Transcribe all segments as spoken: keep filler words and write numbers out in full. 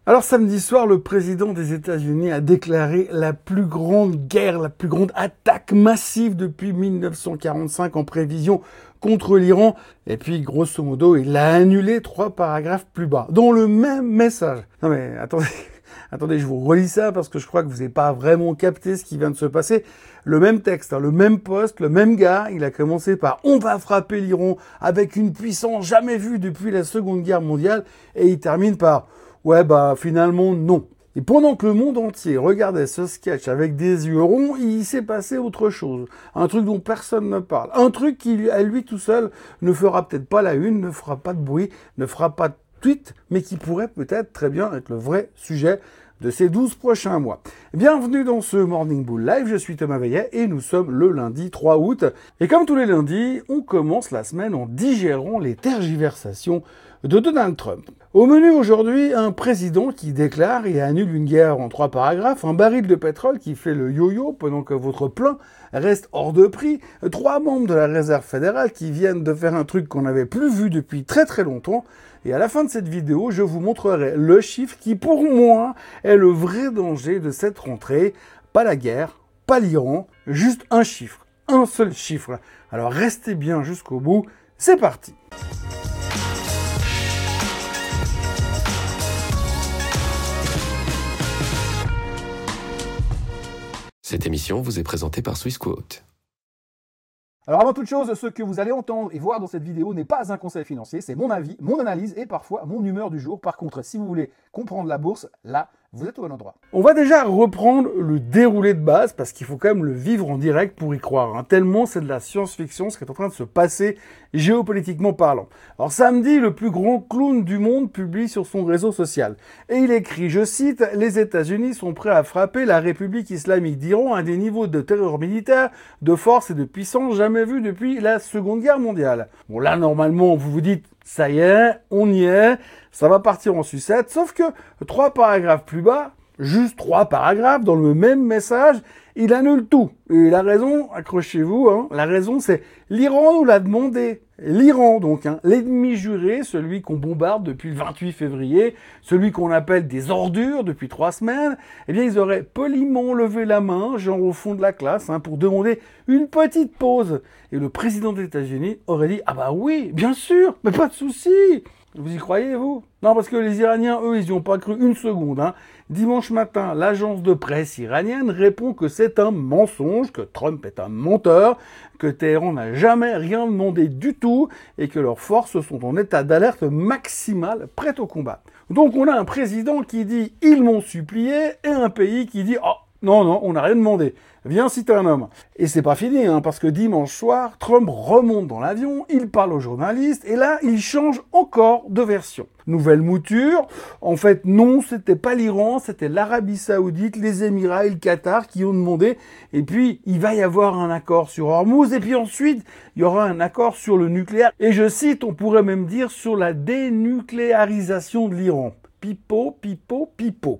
Alors samedi soir, le président des États-Unis a déclaré la plus grande guerre, la plus grande attaque massive depuis mille neuf cent quarante-cinq en prévision contre l'Iran. Et puis, grosso modo, il a annulé trois paragraphes plus bas, dans le même message. Non mais attendez, attendez, je vous relis ça parce que je crois que vous n'avez pas vraiment capté ce qui vient de se passer. Le même texte, hein, le même poste, le même gars, il a commencé par « On va frapper l'Iran avec une puissance jamais vue depuis la Seconde Guerre mondiale » et il termine par « Ouais, bah finalement, non ». Et pendant que le monde entier regardait ce sketch avec des yeux ronds, il s'est passé autre chose. Un truc dont personne ne parle. Un truc qui, à lui tout seul, ne fera peut-être pas la une, ne fera pas de bruit, ne fera pas de tweet, mais qui pourrait peut-être très bien être le vrai sujet de ces douze prochains mois. Bienvenue dans ce Morning Bull Live, je suis Thomas Veillet et nous sommes le lundi trois août. Et comme tous les lundis, on commence la semaine en digérant les tergiversations de Donald Trump. Au menu aujourd'hui, un président qui déclare et annule une guerre en trois paragraphes, un baril de pétrole qui fait le yo-yo pendant que votre plein reste hors de prix, trois membres de la Réserve fédérale qui viennent de faire un truc qu'on n'avait plus vu depuis très très longtemps. Et à la fin de cette vidéo, je vous montrerai le chiffre qui, pour moi, est le vrai danger de cette rentrée. Pas la guerre, pas l'Iran, juste un chiffre, un seul chiffre. Alors restez bien jusqu'au bout, c'est parti. Cette émission vous est présentée par Swissquote. Alors avant toute chose, ce que vous allez entendre et voir dans cette vidéo n'est pas un conseil financier, c'est mon avis, mon analyse et parfois mon humeur du jour. Par contre, si vous voulez comprendre la bourse, là, vous êtes au bon endroit. On va déjà reprendre le déroulé de base parce qu'il faut quand même le vivre en direct pour y croire. Hein. Tellement c'est de la science-fiction ce qui est en train de se passer géopolitiquement parlant. Alors samedi, le plus grand clown du monde publie sur son réseau social. Et il écrit, je cite, « Les États-Unis sont prêts à frapper la République islamique d'Iran à des niveaux de terreur militaire, de force et de puissance jamais vus depuis la Seconde Guerre mondiale. » Bon là, normalement, vous vous dites, ça y est, on y est, ça va partir en sucette, sauf que trois paragraphes plus bas, juste trois paragraphes dans le même message, il annule tout. Et la raison, accrochez-vous, hein, la raison c'est l'Iran nous l'a demandé. L'Iran donc, hein, l'ennemi juré, celui qu'on bombarde depuis le vingt-huit février, celui qu'on appelle des ordures depuis trois semaines, eh bien ils auraient poliment levé la main, genre au fond de la classe, hein, pour demander une petite pause. Et le président des États-Unis aurait dit « Ah bah oui, bien sûr, mais pas de souci !» Vous y croyez, vous? Non, parce que les Iraniens, eux, ils n'y ont pas cru une seconde. Hein. Dimanche matin, l'agence de presse iranienne répond que c'est un mensonge, que Trump est un menteur, que Téhéran n'a jamais rien demandé du tout et que leurs forces sont en état d'alerte maximale, prêtes au combat. Donc on a un président qui dit « ils m'ont supplié » et un pays qui dit « oh, non, non, on n'a rien demandé. Viens si t'es un homme. » Et c'est pas fini, hein, parce que dimanche soir, Trump remonte dans l'avion, il parle aux journalistes, et là, il change encore de version. Nouvelle mouture. En fait, non, c'était pas l'Iran, c'était l'Arabie Saoudite, les Émirats et le Qatar qui ont demandé. Et puis, il va y avoir un accord sur Hormuz, et puis ensuite, il y aura un accord sur le nucléaire. Et je cite, on pourrait même dire sur la dénucléarisation de l'Iran. Pipo, pipo, pipo.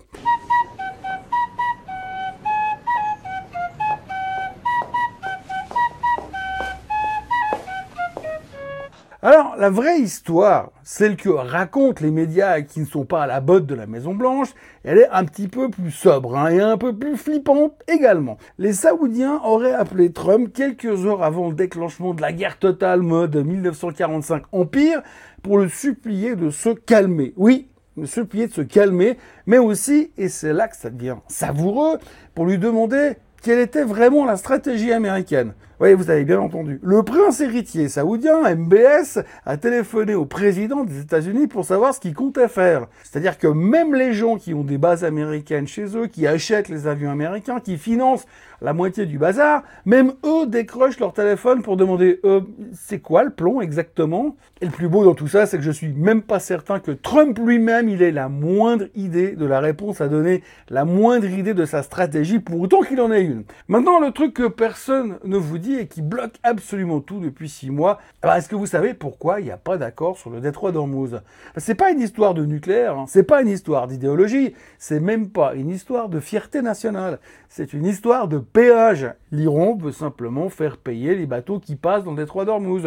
Alors, la vraie histoire, celle que racontent les médias qui ne sont pas à la botte de la Maison-Blanche, elle est un petit peu plus sobre hein, et un peu plus flippante également. Les Saoudiens auraient appelé Trump quelques heures avant le déclenchement de la guerre totale mode mille neuf cent quarante-cinq Empire pour le supplier de se calmer. Oui, le supplier de se calmer, mais aussi, et c'est là que ça devient savoureux, pour lui demander quelle était vraiment la stratégie américaine. Oui, vous avez bien entendu. Le prince héritier saoudien, M B S, a téléphoné au président des États-Unis pour savoir ce qu'il comptait faire. C'est-à-dire que même les gens qui ont des bases américaines chez eux, qui achètent les avions américains, qui financent la moitié du bazar, même eux décrochent leur téléphone pour demander euh, c'est quoi le plan exactement? Et le plus beau dans tout ça, c'est que je suis même pas certain que Trump lui-même, il ait la moindre idée de la réponse à donner, la moindre idée de sa stratégie, pour autant qu'il en ait une. Maintenant, le truc que personne ne vous dit et qui bloque absolument tout depuis six mois, alors est-ce que vous savez pourquoi il n'y a pas d'accord sur le détroit d'Ormuz? C'est pas une histoire de nucléaire, hein, c'est pas une histoire d'idéologie, c'est même pas une histoire de fierté nationale, c'est une histoire de péage. L'Iran veut simplement faire payer les bateaux qui passent dans le détroit d'Ormuz.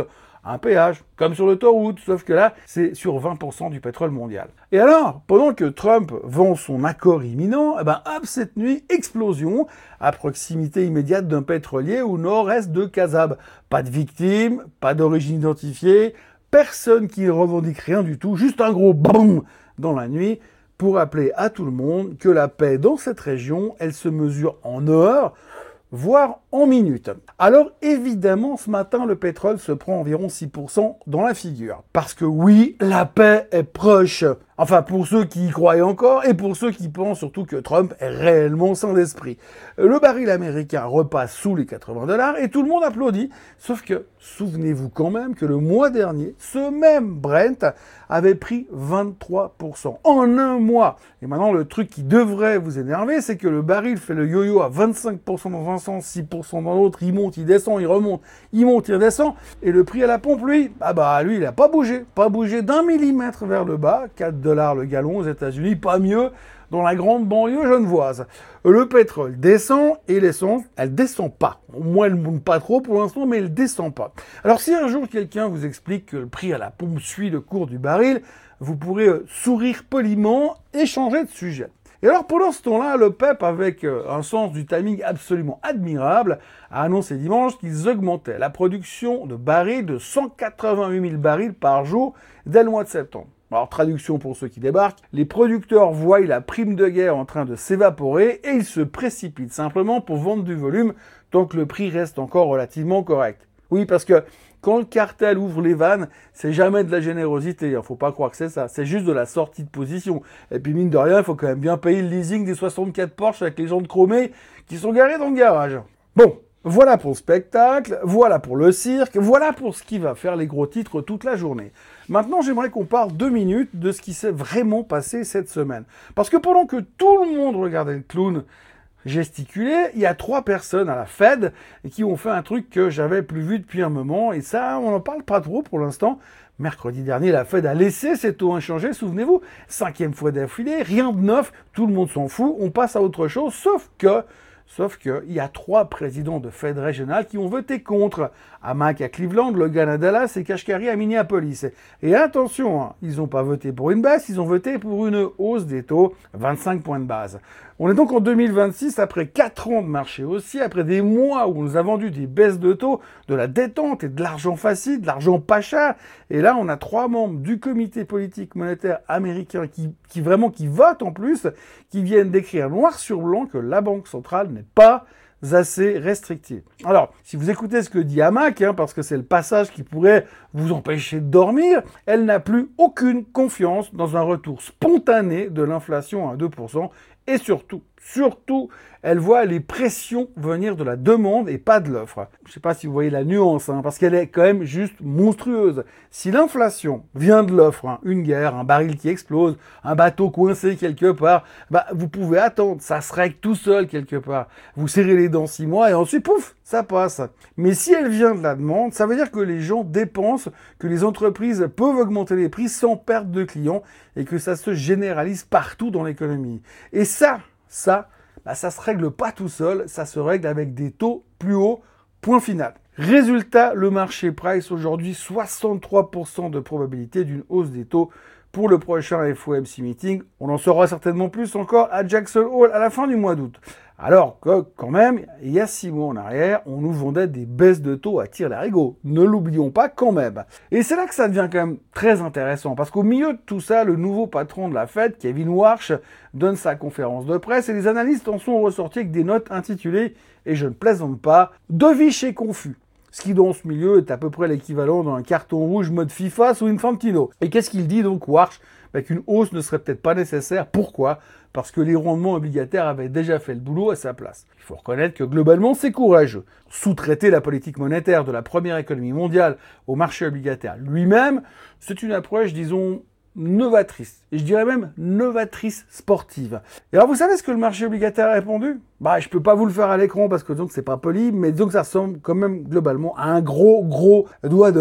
un péage, comme sur l'autoroute, sauf que là, c'est sur vingt pour cent du pétrole mondial. Et alors, pendant que Trump vend son accord imminent, eh ben hop, cette nuit, explosion, à proximité immédiate d'un pétrolier au nord-est de Kazab. Pas de victimes, pas d'origine identifiée, personne qui revendique rien du tout, juste un gros boum dans la nuit pour rappeler à tout le monde que la paix dans cette région, elle se mesure en heures, voire en minutes. Alors évidemment, ce matin, le pétrole se prend environ six pour cent dans la figure. Parce que oui, la paix est proche. Enfin, pour ceux qui y croient encore, et pour ceux qui pensent surtout que Trump est réellement sain d'esprit. Le baril américain repasse sous les quatre-vingts dollars et tout le monde applaudit. Sauf que, souvenez-vous quand même que le mois dernier, ce même Brent avait pris vingt-trois pour cent en un mois. Et maintenant, le truc qui devrait vous énerver, c'est que le baril fait le yo-yo à vingt-cinq pour cent dans un sens, six pour cent dans l'autre, il monte, il descend, il remonte, il monte, il redescend. Et le prix à la pompe, lui, ah bah lui, il a pas bougé, pas bougé d'un millimètre vers le bas, quatre dollars le gallon aux États-Unis, pas mieux dans la grande banlieue genevoise. Le pétrole descend et l'essence, elle descend pas. Au moins, elle ne monte pas trop pour l'instant, mais elle descend pas. Alors, si un jour quelqu'un vous explique que le prix à la pompe suit le cours du baril, vous pourrez euh, sourire poliment et changer de sujet. Et alors, pendant ce temps-là, le P E P, avec euh, un sens du timing absolument admirable, a annoncé dimanche qu'ils augmentaient la production de barils de cent quatre-vingt-huit mille barils par jour dès le mois de septembre. Alors, traduction pour ceux qui débarquent, les producteurs voient la prime de guerre en train de s'évaporer et ils se précipitent simplement pour vendre du volume tant que le prix reste encore relativement correct. Oui, parce que quand le cartel ouvre les vannes, c'est jamais de la générosité, il ne faut pas croire que c'est ça, c'est juste de la sortie de position. Et puis mine de rien, il faut quand même bien payer le leasing des soixante-quatre Porsche avec les jantes chromées qui sont garés dans le garage. Bon, voilà pour le spectacle, voilà pour le cirque, voilà pour ce qui va faire les gros titres toute la journée. Maintenant, j'aimerais qu'on parle deux minutes de ce qui s'est vraiment passé cette semaine. Parce que pendant que tout le monde regardait le clown gesticuler, il y a trois personnes à la Fed qui ont fait un truc que j'avais plus vu depuis un moment, et ça, on n'en parle pas trop pour l'instant. Mercredi dernier, la Fed a laissé ses taux inchangés, souvenez-vous, cinquième fois d'affilée, rien de neuf, tout le monde s'en fout, on passe à autre chose, sauf que... Sauf qu'il y a trois présidents de Fed régionales qui ont voté contre. Hamac à Cleveland, Logan à Dallas et Kashkari à Minneapolis. Et attention, hein, ils n'ont pas voté pour une baisse, ils ont voté pour une hausse des taux, vingt-cinq points de base. On est donc en deux mille vingt-six, après quatre ans de marché haussier, après des mois où on nous a vendu des baisses de taux, de la détente et de l'argent facile, de l'argent pas cher. Et là, on a trois membres du comité politique monétaire américain qui, qui vraiment qui votent en plus, qui viennent d'écrire noir sur blanc que la Banque centrale n'est pas assez restrictive. Alors, si vous écoutez ce que dit Hamac, hein, parce que c'est le passage qui pourrait vous empêcher de dormir, elle n'a plus aucune confiance dans un retour spontané de l'inflation à deux pour cent et surtout, surtout, elle voit les pressions venir de la demande et pas de l'offre. Je ne sais pas si vous voyez la nuance, hein, parce qu'elle est quand même juste monstrueuse. Si l'inflation vient de l'offre, hein, une guerre, un baril qui explose, un bateau coincé quelque part, bah, vous pouvez attendre, ça se règle tout seul quelque part. Vous serrez les dents six mois et ensuite, pouf, ça passe. Mais si elle vient de la demande, ça veut dire que les gens dépensent, que les entreprises peuvent augmenter les prix sans perte de clients et que ça se généralise partout dans l'économie. Et ça, ça, bah ça se règle pas tout seul, ça se règle avec des taux plus hauts, point final. Résultat, le marché price aujourd'hui soixante-trois pour cent de probabilité d'une hausse des taux pour le prochain F O M C meeting. On en saura certainement plus encore à Jackson Hole à la fin du mois d'août. Alors que, quand même, il y a six mois en arrière, on nous vendait des baisses de taux à tire-larigot. Ne l'oublions pas quand même. Et c'est là que ça devient quand même très intéressant, parce qu'au milieu de tout ça, le nouveau patron de la Fed, Kevin Warsh, donne sa conférence de presse et les analystes en sont ressortis avec des notes intitulées, et je ne plaisante pas, « Dovish est confus ». Ce qui, dans ce milieu, est à peu près l'équivalent d'un carton rouge mode FIFA sous Infantino. Et qu'est-ce qu'il dit donc, Warsh? Bah, qu'une hausse ne serait peut-être pas nécessaire. Pourquoi? Parce que les rendements obligataires avaient déjà fait le boulot à sa place. Il faut reconnaître que globalement, c'est courageux. Sous-traiter la politique monétaire de la première économie mondiale au marché obligataire lui-même, c'est une approche, disons, novatrice. Et je dirais même novatrice sportive. Et alors, vous savez ce que le marché obligataire a répondu? Bah, je peux pas vous le faire à l'écran parce que donc c'est pas poli, mais disons que ça ressemble quand même globalement à un gros, gros doigt d'honneur.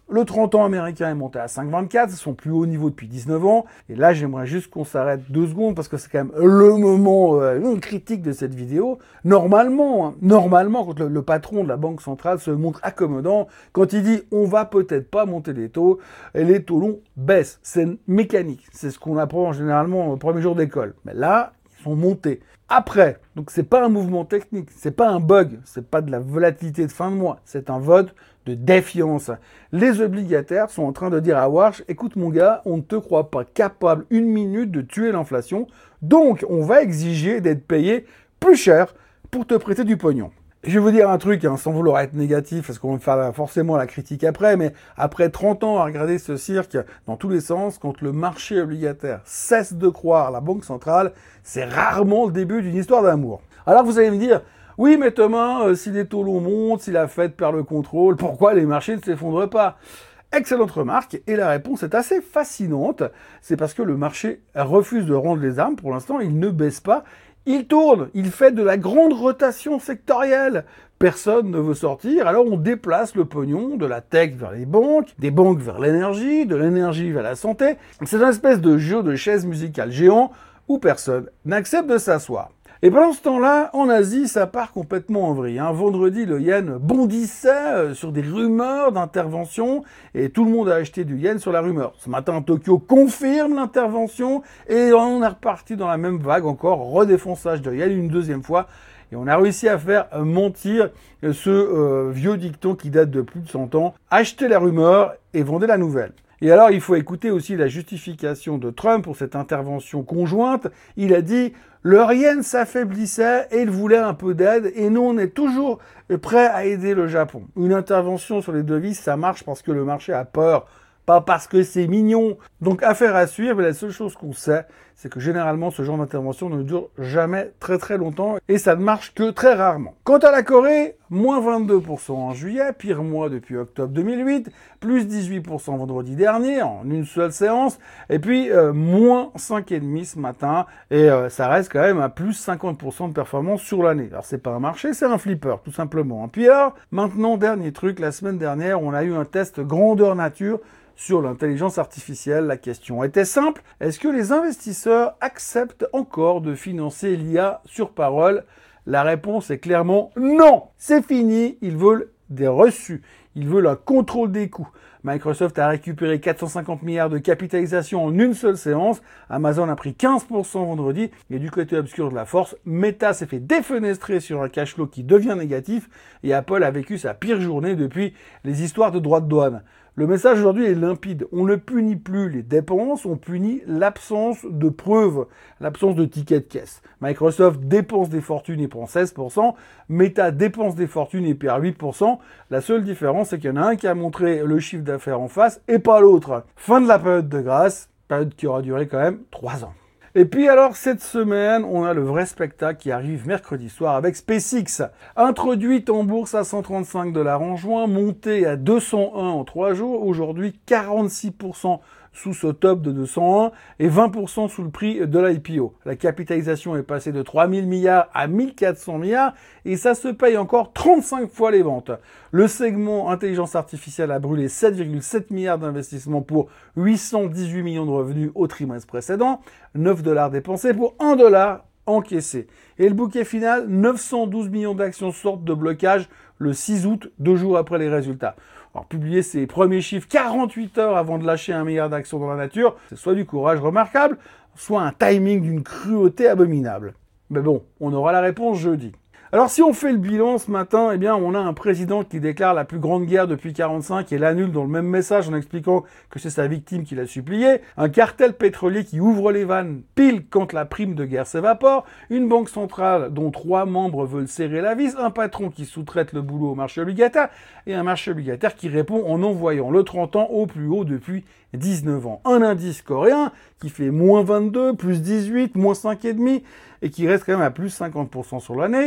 Le trente ans américain est monté à cinq virgule vingt-quatre, c'est son plus haut niveau depuis dix-neuf ans. Et là, j'aimerais juste qu'on s'arrête deux secondes parce que c'est quand même le moment euh, critique de cette vidéo. Normalement, hein, normalement, quand le, le patron de la Banque centrale se montre accommodant, quand il dit « on va peut-être pas monter les taux », et les taux longs baissent. C'est mécanique. C'est ce qu'on apprend généralement au premier jour d'école. Mais là, ils sont montés. Après, donc c'est pas un mouvement technique, c'est pas un bug, c'est pas de la volatilité de fin de mois, c'est un vote de défiance. Les obligataires sont en train de dire à Warsh, écoute mon gars, on ne te croit pas capable une minute de tuer l'inflation, donc on va exiger d'être payé plus cher pour te prêter du pognon. Je vais vous dire un truc, hein, sans vouloir être négatif, parce qu'on va faire forcément la critique après, mais après trente ans à regarder ce cirque dans tous les sens, quand le marché obligataire cesse de croire à la Banque centrale, c'est rarement le début d'une histoire d'amour. Alors vous allez me dire, oui mais Thomas, euh, si les taux longs montent, si la Fed perd le contrôle, pourquoi les marchés ne s'effondrent pas ? Excellente remarque, et la réponse est assez fascinante, c'est parce que le marché refuse de rendre les armes, pour l'instant il ne baisse pas, il tourne, il fait de la grande rotation sectorielle. Personne ne veut sortir, alors on déplace le pognon de la tech vers les banques, des banques vers l'énergie, de l'énergie vers la santé. C'est une espèce de jeu de chaises musicales géant où personne n'accepte de s'asseoir. Et pendant ce temps-là, en Asie, ça part complètement en vrille. Hein. Vendredi, le yen bondissait sur des rumeurs d'intervention et tout le monde a acheté du yen sur la rumeur. Ce matin, Tokyo confirme l'intervention et on est reparti dans la même vague, encore redéfonçage de yen une deuxième fois. Et on a réussi à faire mentir ce euh, vieux dicton qui date de plus de cent ans. Achetez la rumeur et vendez la nouvelle. Et alors, il faut écouter aussi la justification de Trump pour cette intervention conjointe. Il a dit « le yen s'affaiblissait et il voulait un peu d'aide et nous, on est toujours prêts à aider le Japon. » Une intervention sur les devises, ça marche parce que le marché a peur, pas parce que c'est mignon. Donc, affaire à suivre, mais la seule chose qu'on sait, c'est que généralement, ce genre d'intervention ne dure jamais très très longtemps et ça ne marche que très rarement. Quant à la Corée, moins vingt-deux pour cent en juillet, pire mois depuis octobre deux mille huit, plus dix-huit pour cent vendredi dernier en une seule séance, et puis euh, moins cinq virgule cinq ce matin, et euh, ça reste quand même à plus cinquante pour cent de performance sur l'année. Alors c'est pas un marché, c'est un flipper, tout simplement. Puis alors, maintenant, dernier truc, la semaine dernière, on a eu un test grandeur nature sur l'intelligence artificielle. La question était simple, est-ce que les investisseurs acceptent encore de financer l'I A sur parole ? La réponse est clairement non. C'est fini, ils veulent des reçus, ils veulent un contrôle des coûts. Microsoft a récupéré quatre cent cinquante milliards de capitalisation en une seule séance, Amazon a pris quinze pour cent vendredi, et du côté obscur de la force, Meta s'est fait défenestrer sur un cash flow qui devient négatif, et Apple a vécu sa pire journée depuis les histoires de droits de douane. Le message aujourd'hui est limpide. On ne punit plus les dépenses, on punit l'absence de preuves, l'absence de tickets de caisse. Microsoft dépense des fortunes et prend seize pour cent, Meta dépense des fortunes et perd huit pour cent. La seule différence, c'est qu'il y en a un qui a montré le chiffre d'affaires en face et pas l'autre. Fin de la période de grâce, période qui aura duré quand même trois ans. Et puis alors, cette semaine, on a le vrai spectacle qui arrive mercredi soir avec SpaceX. Introduite en bourse à cent trente-cinq dollars en juin, montée à deux cent un en trois jours, aujourd'hui quarante-six pour cent sous ce top de deux cent un et vingt pour cent sous le prix de l'I P O. La capitalisation est passée de trois mille milliards à mille quatre cents milliards et ça se paye encore trente-cinq fois les ventes. Le segment intelligence artificielle a brûlé sept virgule sept milliards d'investissements pour huit cent dix-huit millions de revenus au trimestre précédent, neuf dollars dépensés pour un dollar encaissé. Et le bouquet final, neuf cent douze millions d'actions sortent de blocage le six août, deux jours après les résultats. Alors, publier ses premiers chiffres quarante-huit heures avant de lâcher un milliard d'actions dans la nature, c'est soit du courage remarquable, soit un timing d'une cruauté abominable. Mais bon, on aura la réponse jeudi. Alors si on fait le bilan ce matin, eh bien on a un président qui déclare la plus grande guerre depuis quarante-cinq et l'annule dans le même message en expliquant que c'est sa victime qui l'a supplié, un cartel pétrolier qui ouvre les vannes pile quand la prime de guerre s'évapore, une banque centrale dont trois membres veulent serrer la vis, un patron qui sous-traite le boulot au marché obligataire et un marché obligataire qui répond en envoyant le trente ans au plus haut depuis dix-neuf ans. Un indice coréen qui fait moins vingt-deux, plus dix-huit, moins cinq virgule cinq et qui reste quand même à plus cinquante pour cent sur l'année.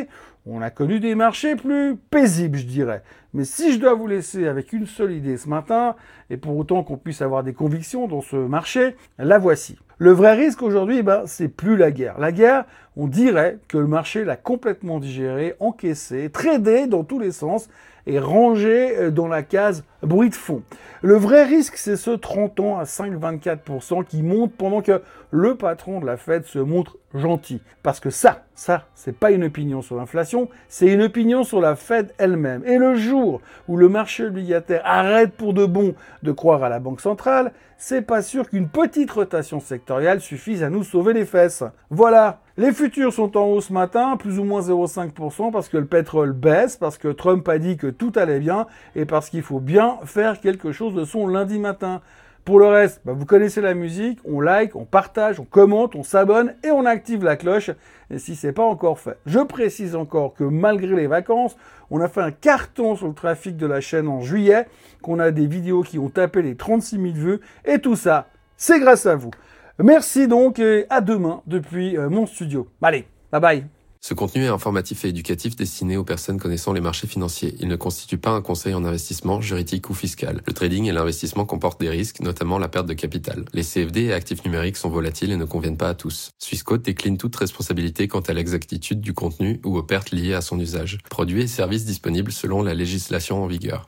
On a connu des marchés plus paisibles, je dirais. Mais si je dois vous laisser avec une seule idée ce matin, et pour autant qu'on puisse avoir des convictions dans ce marché, la voici. Le vrai risque aujourd'hui, ben, c'est plus la guerre. La guerre, on dirait que le marché l'a complètement digéré, encaissé, tradé dans tous les sens et rangé dans la case bruit de fond. Le vrai risque, c'est ce trente ans à cinq virgule vingt-quatre pour cent qui monte pendant que le patron de la Fed se montre gentil. Parce que ça, ça, c'est pas une opinion sur l'inflation, c'est une opinion sur la Fed elle-même. Et le jour où le marché obligataire arrête pour de bon de croire à la Banque centrale, c'est pas sûr qu'une petite rotation sectorielle suffise à nous sauver les fesses. Voilà. Les futurs sont en hausse ce matin, plus ou moins zéro virgule cinq pour cent parce que le pétrole baisse, parce que Trump a dit que tout allait bien et parce qu'il faut bien faire quelque chose de son lundi matin. Pour le reste, bah vous connaissez la musique, on like, on partage, on commente, on s'abonne et on active la cloche et si c'est pas encore fait. Je précise encore que malgré les vacances, on a fait un carton sur le trafic de la chaîne en juillet, qu'on a des vidéos qui ont tapé les trente-six mille vues et tout ça, c'est grâce à vous. Merci donc et à demain depuis mon studio. Allez, bye bye. Ce contenu est informatif et éducatif destiné aux personnes connaissant les marchés financiers. Il ne constitue pas un conseil en investissement, juridique ou fiscal. Le trading et l'investissement comportent des risques, notamment la perte de capital. Les C F D et actifs numériques sont volatiles et ne conviennent pas à tous. Swissquote décline toute responsabilité quant à l'exactitude du contenu ou aux pertes liées à son usage. Produits et services disponibles selon la législation en vigueur.